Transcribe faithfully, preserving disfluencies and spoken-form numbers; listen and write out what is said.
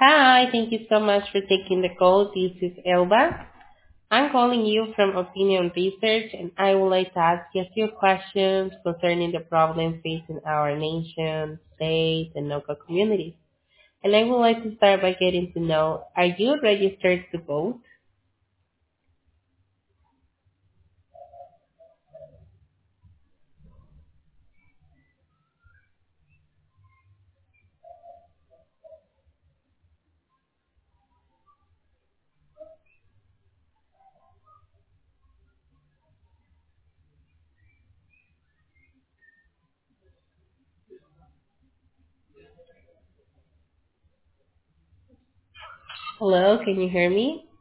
Hi, thank you so much for taking the call. This is Elba. I'm calling you from Opinion Research, and I would like to ask you a few questions concerning the problems facing our nation, state, and local communities. And I would like to start by getting to know, are you registered to vote? Hello, can you hear me?